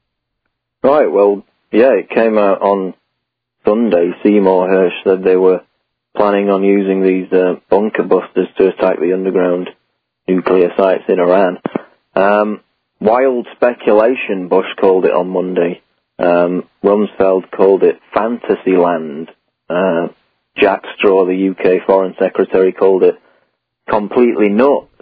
Right, well, yeah, it came out on Sunday. Seymour Hersh said they were planning on using these uh, bunker busters to attack the underground nuclear sites in Iran. Um... Wild speculation, Bush called it on Monday. Um, Rumsfeld called it Fantasyland. Uh, Jack Straw, the U K Foreign Secretary, called it completely nuts.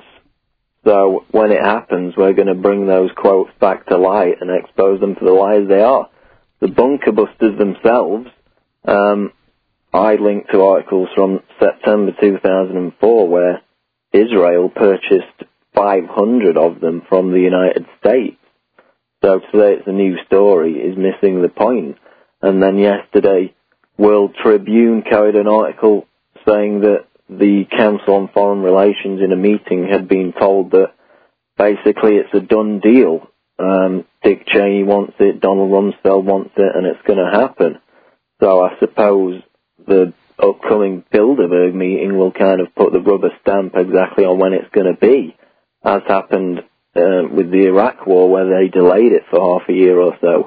So when it happens, we're going to bring those quotes back to light and expose them for the lies they are. The bunker busters themselves, um, I linked to articles from September two thousand four where Israel purchased five hundred of them from the United States. So to say it's a new story is missing the point. And then yesterday, World Tribune carried an article saying that the Council on Foreign Relations in a meeting had been told that basically it's a done deal. Um, Dick Cheney wants it, Donald Rumsfeld wants it, and it's going to happen. So I suppose the upcoming Bilderberg meeting will kind of put the rubber stamp exactly on when it's going to be, as happened uh, with the Iraq war, where they delayed it for half a year or so.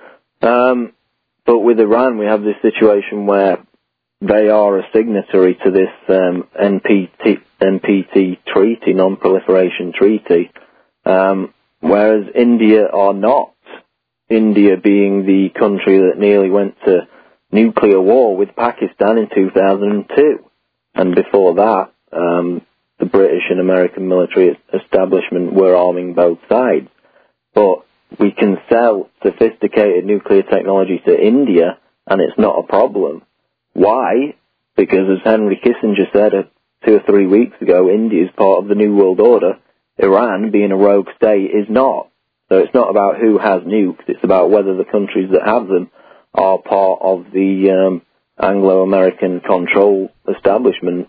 Um, but with Iran, we have this situation where they are a signatory to this um, N P T, N P T treaty, non-proliferation treaty, um, whereas India are not. India being the country that nearly went to nuclear war with Pakistan in two thousand two. And before that, um, the British and American military establishment were arming both sides. But we can sell sophisticated nuclear technology to India, and it's not a problem. Why? Because as Henry Kissinger said uh, two or three weeks ago, India is part of the New World Order. Iran, being a rogue state, is not. So it's not about who has nukes, it's about whether the countries that have them are part of the um, Anglo-American control establishment.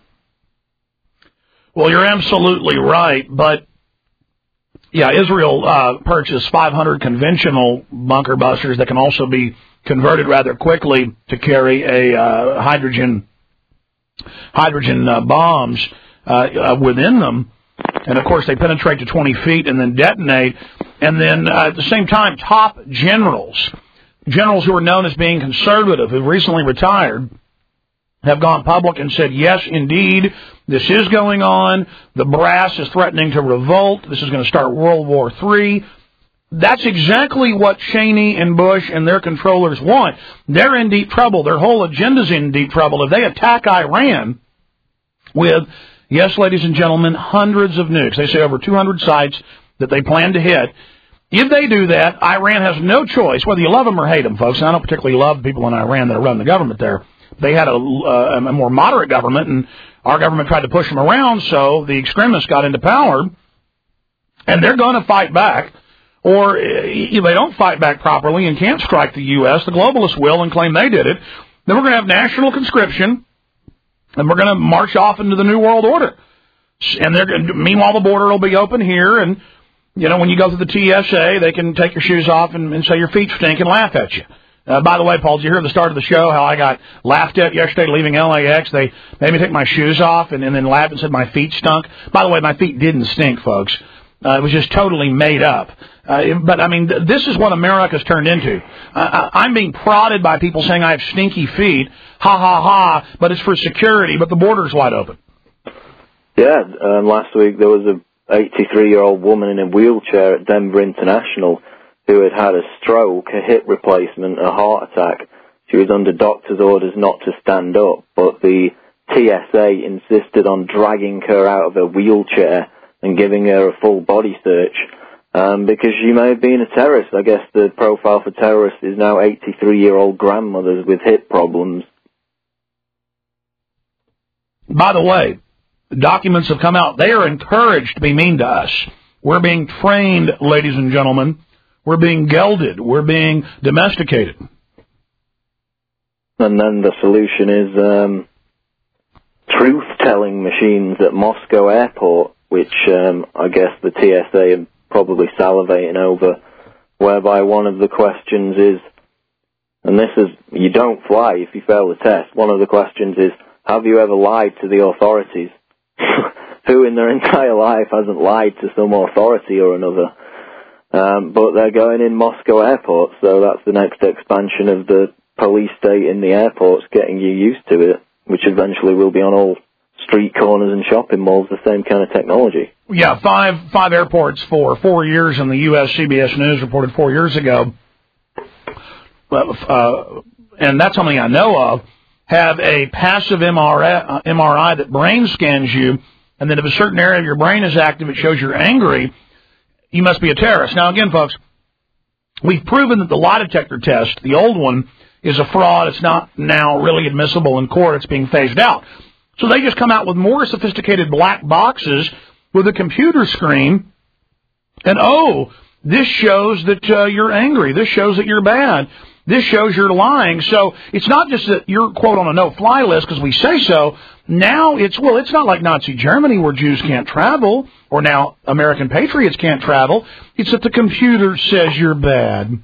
Well, you're absolutely right, but yeah, Israel uh, purchased five hundred conventional bunker busters that can also be converted rather quickly to carry a uh, hydrogen hydrogen uh, bombs uh, uh, within them, and of course they penetrate to twenty feet and then detonate. And then uh, at the same time, top generals, generals who are known as being conservative, who recently retired, have gone public and said, yes, indeed, this is going on. The brass is threatening to revolt. This is going to start World War Three. That's exactly what Cheney and Bush and their controllers want. They're in deep trouble. Their whole agenda's in deep trouble. If they attack Iran with, yes, ladies and gentlemen, hundreds of nukes, they say over two hundred sites that they plan to hit, if they do that, Iran has no choice, whether you love them or hate them, folks. And I don't particularly love the people in Iran that are running the government there. They had a, uh, a more moderate government, and our government tried to push them around, so the extremists got into power, and they're going to fight back. Or if they don't fight back properly and can't strike the U S, the globalists will and claim they did it. Then we're going to have national conscription, and we're going to march off into the New World Order. And they're meanwhile, the border will be open here, and, you know, when you go through the T S A, they can take your shoes off and, and say your feet stink and laugh at you. Uh, by the way, Paul, did you hear at the start of the show how I got laughed at yesterday leaving L A X? They made me take my shoes off and, and then laughed and said my feet stunk. By the way, my feet didn't stink, folks. Uh, it was just totally made up. Uh, but, I mean, th- this is what America's turned into. Uh, I'm being prodded by people saying I have stinky feet. Ha, ha, ha. But it's for security, but the border's wide open. Yeah, um, last week there was a eighty-three-year-old woman in a wheelchair at Denver International who had had a stroke, a hip replacement, a heart attack. She was under doctor's orders not to stand up, but the T S A insisted on dragging her out of her wheelchair and giving her a full body search, um, because she may have been a terrorist. I guess the profile for terrorists is now eighty-three-year-old grandmothers with hip problems. By the way, the documents have come out. They are encouraged to be mean to us. We're being trained, ladies and gentlemen. We're being gelded. We're being domesticated. And then the solution is um, truth-telling machines at Moscow Airport, which um, I guess the T S A are probably salivating over, whereby one of the questions is, and this is, you don't fly if you fail the test, one of the questions is, have you ever lied to the authorities? Who in their entire life hasn't lied to some authority or another? Um, but they're going in Moscow Airport, so that's the next expansion of the police state in the airports, getting you used to it, which eventually will be on all street corners and shopping malls, the same kind of technology. Yeah, five five airports for four years, and the U S C B S News reported four years ago, uh, and that's something I know of, have a passive M R I, M R I that brain scans you, and then if a certain area of your brain is active, it shows you're angry, you must be a terrorist. Now, again, folks, we've proven that the lie detector test, the old one, is a fraud. It's not now really admissible in court. It's being phased out. So they just come out with more sophisticated black boxes with a computer screen, and, oh, this shows that uh, you're angry. This shows that you're bad. This shows you're lying. So it's not just that you're, quote, on a no-fly list because we say so. Now it's, well, it's not like Nazi Germany where Jews can't travel, or now American patriots can't travel. It's that the computer says you're bad.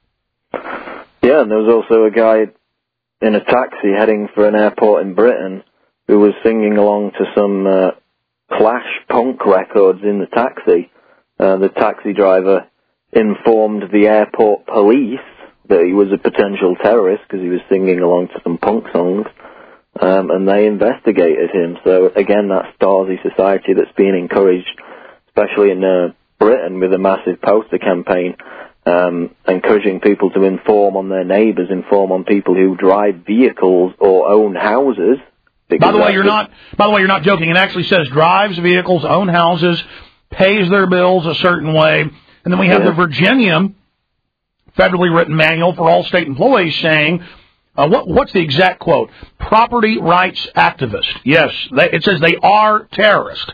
Yeah, and there was also a guy in a taxi heading for an airport in Britain who was singing along to some uh, Clash punk records in the taxi. Uh, the taxi driver informed the airport police that he was a potential terrorist because he was singing along to some punk songs, um, and they investigated him. So, again, that Stasi society that's being encouraged, especially in uh, Britain with a massive poster campaign, um, encouraging people to inform on their neighbours, inform on people who drive vehicles or own houses. By the way, you're not. By the way, you're not joking. It actually says drives vehicles, own houses, pays their bills a certain way, and then we have yeah. the Virginia federally written manual for all state employees saying, uh, what, what's the exact quote? Property rights activist. Yes, they, it says they are terrorists.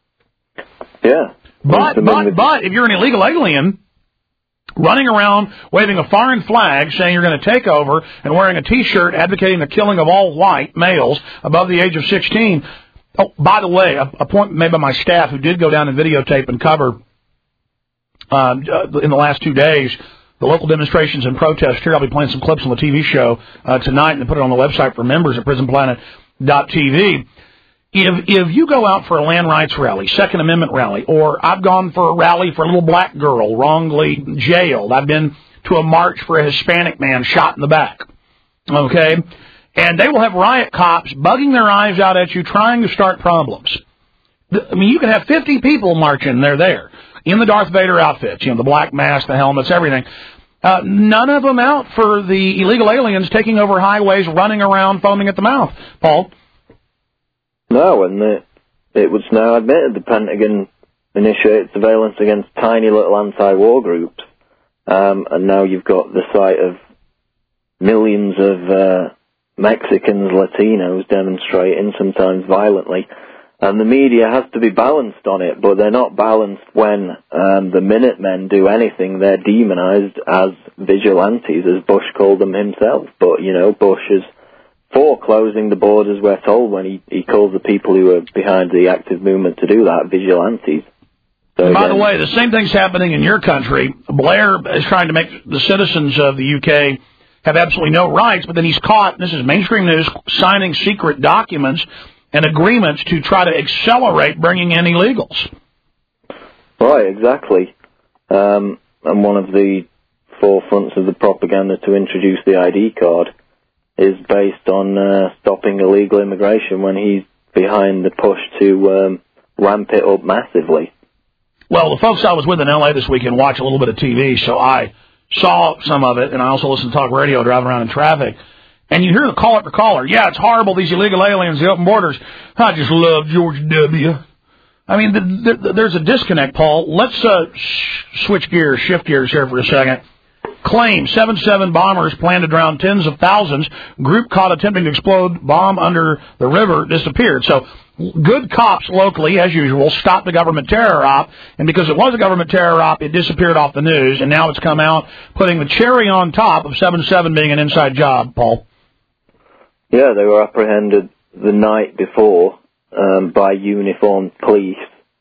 Yeah. But but but if you're an illegal alien running around waving a foreign flag saying you're going to take over and wearing a T-shirt advocating the killing of all white males above the age of sixteen. Oh, by the way, a, a point made by my staff who did go down and videotape and cover uh, in the last two days the local demonstrations and protests. Here I'll be playing some clips on the T V show uh, tonight and put it on the website for members at prison planet dot t v. If if you go out for a land rights rally, Second Amendment rally, or I've gone for a rally for a little black girl wrongly jailed, I've been to a march for a Hispanic man shot in the back, okay, and they will have riot cops bugging their eyes out at you trying to start problems. I mean, you can have fifty people marching, they're there, in the Darth Vader outfits, you know, the black mask, the helmets, everything. Uh, none of them out for the illegal aliens taking over highways, running around, foaming at the mouth. Paul? No, and it, it was now admitted the Pentagon initiated surveillance against tiny little anti-war groups, um, and now you've got the sight of millions of uh, Mexicans, Latinos demonstrating, sometimes violently, and the media has to be balanced on it, but they're not balanced when um, the Minutemen do anything. They're demonized as vigilantes, as Bush called them himself, but, you know, Bush has for closing the borders, we're told, when he, he calls the people who are behind the active movement to do that vigilantes. So and by again, the way, the same thing's happening in your country. Blair is trying to make the citizens of the U K have absolutely no rights, but then he's caught, this is mainstream news, signing secret documents and agreements to try to accelerate bringing in illegals. Right, exactly. Um, and one of the forefronts of the propaganda to introduce the I D card is based on uh, stopping illegal immigration, when he's behind the push to um, ramp it up massively. Well, the folks I was with in L A this weekend watch a little bit of T V, so I saw some of it, and I also listen to talk radio driving around in traffic. And you hear the call after caller, yeah, it's horrible, these illegal aliens, the open borders. I just love George W. I mean, the, the, there's a disconnect, Paul. Let's uh, sh- switch gears, shift gears here for a second. Claim seven seven bombers plan to drown tens of thousands. Group caught attempting to explode bomb under the river disappeared. So good cops locally, as usual, stopped the government terror op. And because it was a government terror op, it disappeared off the news. And now it's come out, putting the cherry on top of seven seven being an inside job, Paul. Yeah, they were apprehended the night before um, by uniformed police,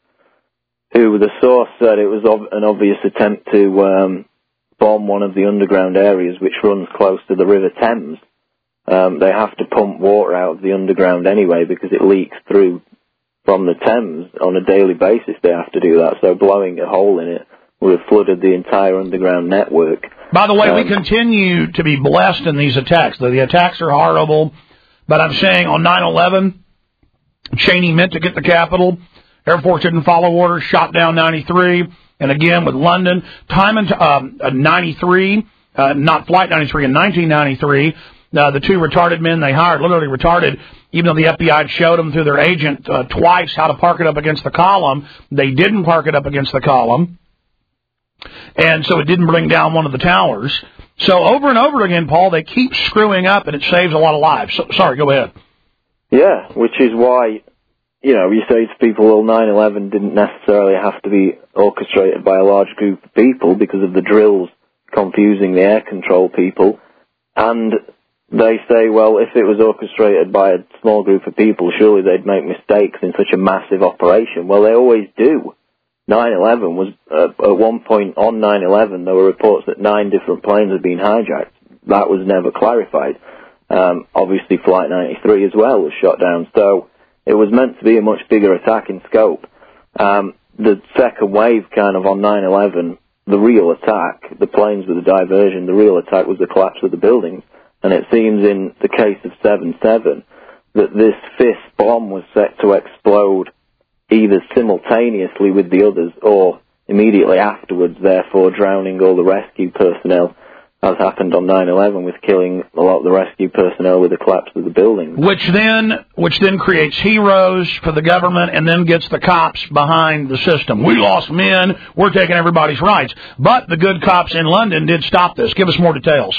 who the source said it was ob- an obvious attempt to um, bomb one of the underground areas which runs close to the River Thames. Um, they have to pump water out of the underground anyway because it leaks through from the Thames on a daily basis. They have to do that, so blowing a hole in it would have flooded the entire underground network. By the way, um, we continue to be blessed in these attacks. The, the attacks are horrible, but I'm saying on nine eleven, Cheney meant to get the Capitol. Air Force didn't follow orders, shot down ninety-three. And again with London, time and um, ninety-three, uh, not Flight ninety-three, in nineteen ninety-three, uh, the two retarded men they hired, literally retarded, even though the F B I had showed them through their agent uh, twice how to park it up against the column, they didn't park it up against the column. And so it didn't bring down one of the towers. So over and over again, Paul, they keep screwing up, and it saves a lot of lives. So, sorry, go ahead. Yeah, which is why, you know, you say to people, well, nine eleven didn't necessarily have to be orchestrated by a large group of people because of the drills confusing the air control people. And they say, well, if it was orchestrated by a small group of people, surely they'd make mistakes in such a massive operation. Well, they always do. nine eleven was, uh, at one point on nine eleven, there were reports that nine different planes had been hijacked. That was never clarified. Um, obviously, Flight ninety-three as well was shot down. So it was meant to be a much bigger attack in scope. Um, the second wave kind of on nine eleven, the real attack, the planes were the diversion, the real attack was the collapse of the buildings. And it seems in the case of seven seven that this fifth bomb was set to explode either simultaneously with the others or immediately afterwards, therefore drowning all the rescue personnel, as happened on nine eleven, with killing a lot of the rescue personnel with the collapse of the building. Which then, which then creates heroes for the government and then gets the cops behind the system. We lost men, we're taking everybody's rights. But the good cops in London did stop this. Give us more details.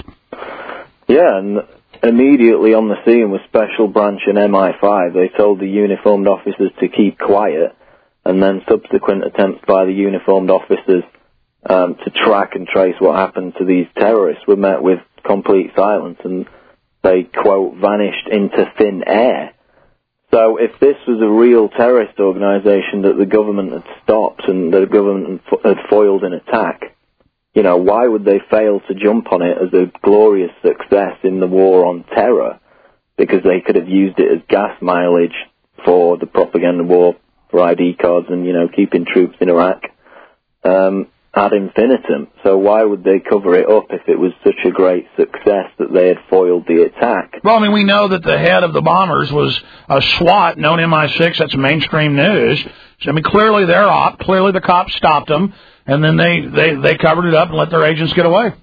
Yeah, and immediately on the scene was Special Branch and M I five. They told the uniformed officers to keep quiet, and then subsequent attempts by the uniformed officers um, to track and trace what happened to these terrorists were met with complete silence, and they, quote, vanished into thin air. So if this was a real terrorist organisation that the government had stopped and the government had foiled an attack, you know, why would they fail to jump on it as a glorious success in the war on terror? Because they could have used it as gas mileage for the propaganda war, for I D cards and, you know, keeping troops in Iraq um, ad infinitum. So why would they cover it up if it was such a great success that they had foiled the attack? Well, I mean, we know that the head of the bombers was a SWAT, known M I six. That's mainstream news. So, I mean, clearly they're op. Clearly the cops stopped them. And then they, they, they covered it up and let their agents get away.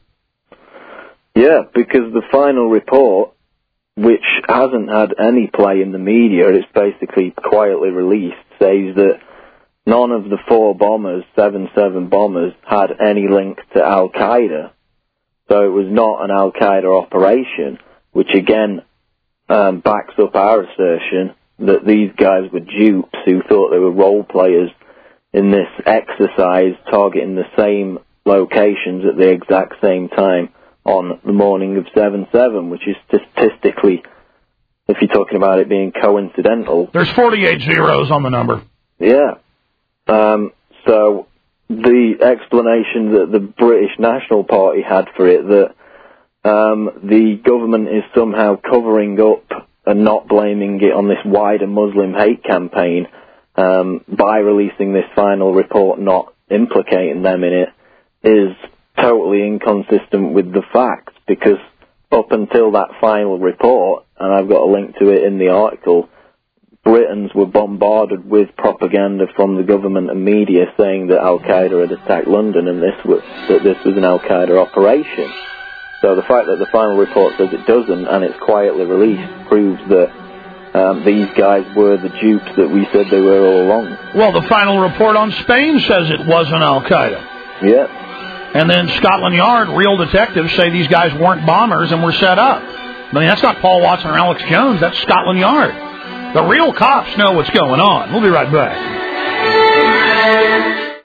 Yeah, because the final report, which hasn't had any play in the media, it's basically quietly released, says that none of the four bombers, seven seven bombers, had any link to Al-Qaeda. So it was not an Al-Qaeda operation, which again um, backs up our assertion that these guys were dupes who thought they were role players in this exercise targeting the same locations at the exact same time on the morning of seven seven, which is statistically if you're talking about it being coincidental. There's forty-eight zeros on the number. Yeah. Um, so the explanation that the British National Party had for it, that um, the government is somehow covering up and not blaming it on this wider Muslim hate campaign um, by releasing this final report, not implicating them in it, is totally inconsistent with the facts, because up until that final report, and I've got a link to it in the article, Britons were bombarded with propaganda from the government and media saying that Al-Qaeda had attacked London and this was, that this was an Al-Qaeda operation. So the fact that the final report says it doesn't, and it's quietly released, proves that um, these guys were the dupes that we said they were all along. Well, the final report on Spain says it wasn't Al-Qaeda. Yeah. And then Scotland Yard, real detectives say these guys weren't bombers and were set up. I mean, that's not Paul Watson or Alex Jones. That's Scotland Yard. The real cops know what's going on. We'll be right back.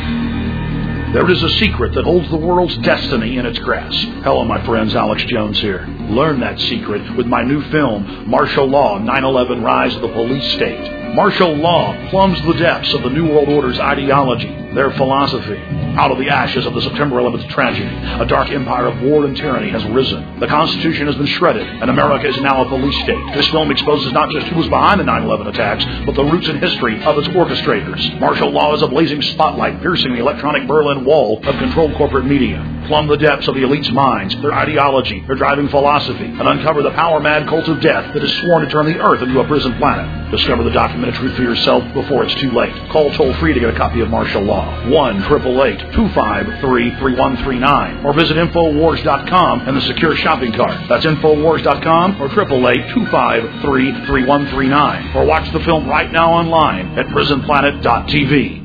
There is a secret that holds the world's destiny in its grasp. Hello, my friends. Alex Jones here. Learn that secret with my new film, Martial Law, nine eleven Rise of the Police State. Martial law plumbs the depths of the New World Order's ideology, their philosophy. Out of the ashes of the September eleventh tragedy, a dark empire of war and tyranny has risen. The Constitution has been shredded, and America is now a police state. This film exposes not just who was behind the nine eleven attacks, but the roots and history of its orchestrators. Martial law is a blazing spotlight piercing the electronic Berlin Wall of controlled corporate media. Plumb the depths of the elite's minds, their ideology, their driving philosophy, and uncover the power-mad cult of death that is sworn to turn the Earth into a prison planet. Discover the documented truth for yourself before it's too late. Call toll-free to get a copy of Martial Law. one eight eight eight, two five three, three one three nine. Or visit Infowars dot com and the secure shopping cart. That's Infowars dot com or eight eight eight, two five three, three one three nine. Or watch the film right now online at prison planet dot t v.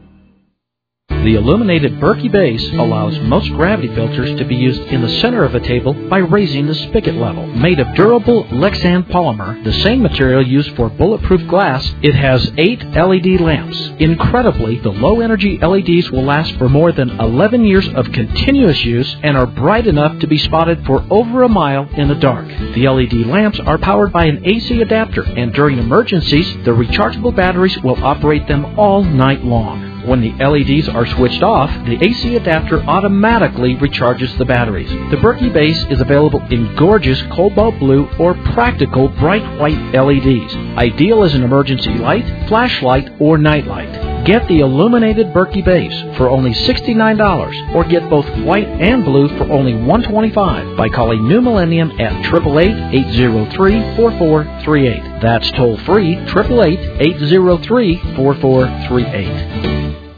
The illuminated Berkey base allows most gravity filters to be used in the center of a table by raising the spigot level. Made of durable Lexan polymer, the same material used for bulletproof glass, it has eight L E D lamps. Incredibly, the low-energy L E Ds will last for more than eleven years of continuous use and are bright enough to be spotted for over a mile in the dark. The L E D lamps are powered by an A C adapter, and during emergencies, the rechargeable batteries will operate them all night long. When the L E Ds are switched off, the A C adapter automatically recharges the batteries. The Berkey base is available in gorgeous cobalt blue or practical bright white L E Ds, ideal as an emergency light, flashlight, or nightlight. Get the illuminated Berkey base for only sixty-nine dollars, or get both white and blue for only one hundred twenty-five dollars by calling New Millennium at eight eight eight, eight zero three, four four three eight. That's toll free, eight eight eight, eight zero three, four four three eight.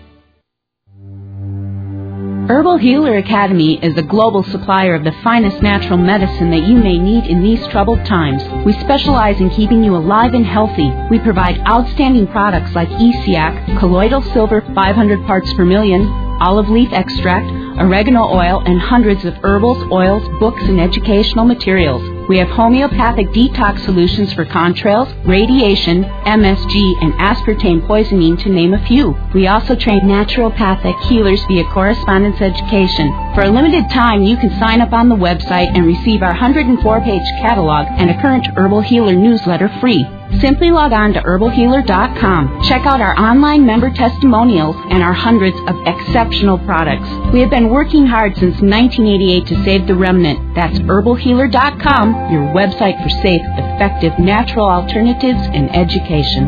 Herbal Healer Academy is a global supplier of the finest natural medicine that you may need in these troubled times. We specialize in keeping you alive and healthy. We provide outstanding products like E C A C, colloidal silver five hundred parts per million, olive leaf extract, oregano oil, and hundreds of herbals, oils, books, and educational materials. We have homeopathic detox solutions for contrails, radiation, M S G, and aspartame poisoning, to name a few. We also train naturopathic healers via correspondence education. For a limited time, you can sign up on the website and receive our one hundred four page catalog and a current Herbal Healer newsletter free. Simply log on to herbal healer dot com. Check out our online member testimonials and our hundreds of exceptional products. We have been working hard since nineteen eighty-eight to save the remnant. That's herbal healer dot com, your website for safe, effective, natural alternatives and education.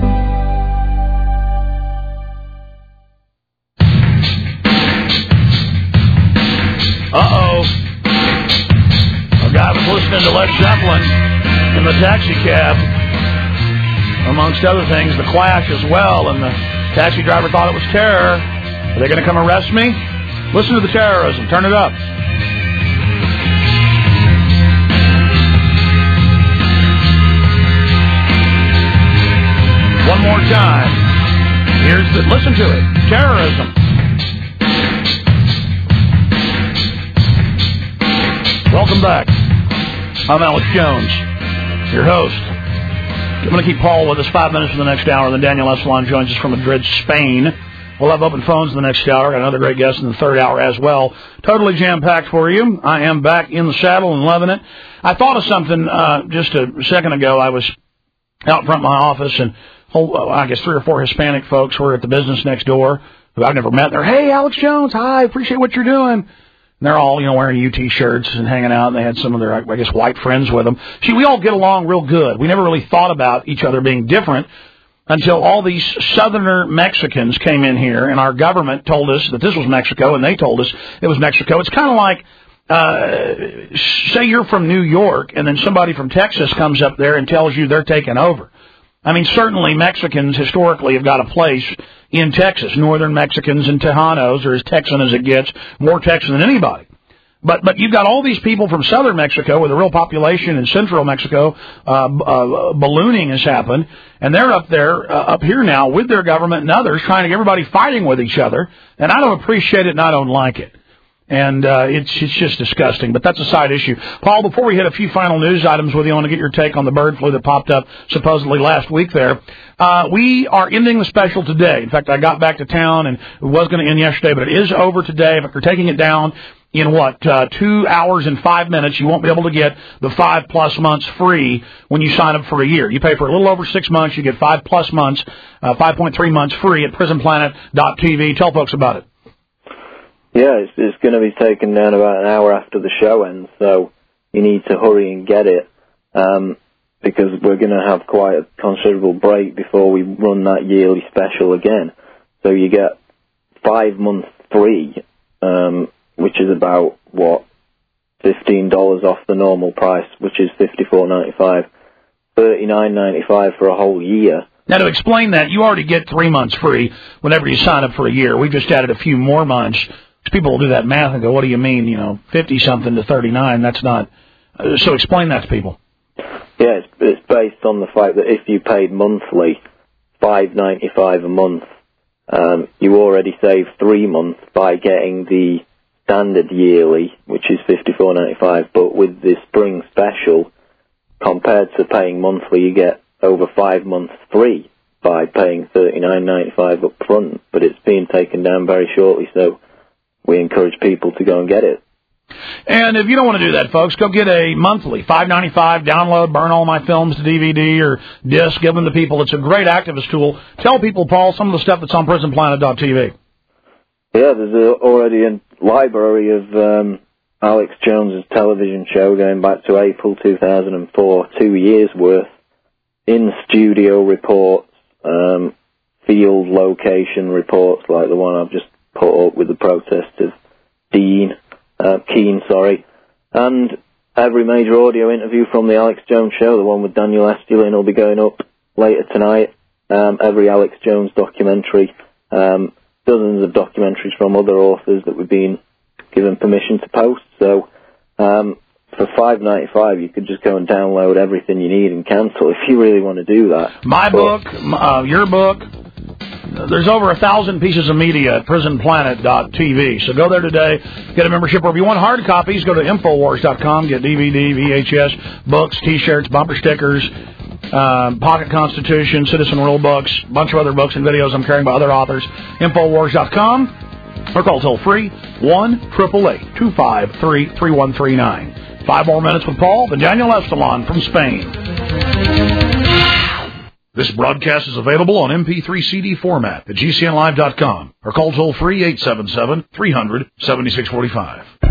Uh-oh. A guy was listening to Led Zeppelin in the taxi cab. Amongst other things, the Clash as well, and the taxi driver thought it was terror. Are they going to come arrest me? Listen to the terrorism. Turn it up. One more time. Here's the... Listen to it. Terrorism. Welcome back. I'm Alex Jones, your host. I'm going to keep Paul with us five minutes for the next hour. Then Daniel Esfalon joins us from Madrid, Spain. We'll have open phones in the next hour. Got another great guest in the third hour as well. Totally jam-packed for you. I am back in the saddle and loving it. I thought of something uh, just a second ago. I was out front of my office, and whole, I guess three or four Hispanic folks were at the business next door who I've never met. They're, hey, Alex Jones, hi, appreciate what you're doing. And they're all, you know, wearing U T shirts and hanging out, and they had some of their, I guess, white friends with them. See, we all get along real good. We never really thought about each other being different until all these southerner Mexicans came in here, and our government told us that this was Mexico, and they told us it was Mexico. It's kind of like, uh, say you're from New York, and then somebody from Texas comes up there and tells you they're taking over. I mean, certainly Mexicans historically have got a place in Texas. Northern Mexicans and Tejanos are as Texan as it gets, more Texan than anybody. But but you've got all these people from southern Mexico with a real population in central Mexico. Uh, uh, ballooning has happened, and they're up there, uh, up here now with their government and others, trying to get everybody fighting with each other. And I don't appreciate it, and I don't like it. And uh, it's it's just disgusting. But that's a side issue. Paul, before we hit a few final news items with you, I want to get your take on the bird flu that popped up supposedly last week there. Uh, we are ending the special today. In fact, I got back to town, and it was going to end yesterday, but it is over today. If you're taking it down in what, uh, two hours and five minutes, you won't be able to get the five plus months free when you sign up for a year. You pay for a little over six months, you get five plus months, uh, five point three months free at prison planet dot t v. Tell folks about it. Yeah, it's, it's going to be taken down about an hour after the show ends, so you need to hurry and get it, um, because we're going to have quite a considerable break before we run that yearly special again. So you get five months free, um, which is about, what, fifteen dollars off the normal price, which is fifty-four ninety-five, thirty-nine ninety-five for a whole year. Now, to explain that, you already get three months free whenever you sign up for a year. We've just added a few more months. People will do that math and go, what do you mean, you know, fifty-something to thirty-nine? That's not... Uh, so explain that to people. Yeah, it's, it's based on the fact that if you paid monthly, five ninety-five a month, um, you already save three months by getting the standard yearly, which is fifty-four ninety-five, but with the spring special, compared to paying monthly, you get over five months free by paying thirty-nine ninety-five up front, but it's being taken down very shortly, so we encourage people to go and get it. And if you don't want to do that, folks, go get a monthly five ninety-five, download, burn all my films to D V D or disc, give them to people. It's a great activist tool. Tell people, Paul, some of the stuff that's on prison planet dot t v. Yeah, there's a, already a library of um, Alex Jones's television show going back to April two thousand four, two years worth, in-studio reports, um, field location reports like the one I've just put up with the protest of Dean, uh, Keene, sorry, and every major audio interview from the Alex Jones show. The one with Daniel Estulin will be going up later tonight. Um, every Alex Jones documentary, um, dozens of documentaries from other authors that we've been given permission to post. So um, for five ninety-five, you could just go and download everything you need and cancel if you really want to do that. My but, book, uh, your book. There's over a thousand pieces of media at prison planet dot t v. So go there today, get a membership. Or if you want hard copies, go to infowars dot com, get D V D, V H S, books, T-shirts, bumper stickers, uh, Pocket Constitution, Citizen Rule books, a bunch of other books and videos I'm carrying by other authors. infowars dot com, or call toll free one eight eight eight, two five three, three one three nine. Five more minutes with Paul, then Daniel Estalon from Spain. This broadcast is available on M P three C D format at G C N live dot com or call toll free eight seven seven, three hundred, seventy-six forty-five.